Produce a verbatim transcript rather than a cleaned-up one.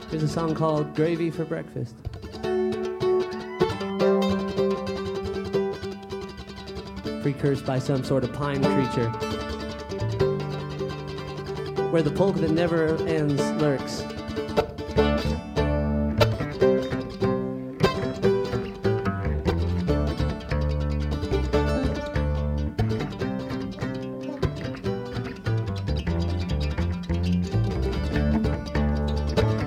Here's a song called Gravy for Breakfast. Precursed by some sort of pine creature, where the polka that never ends lurks.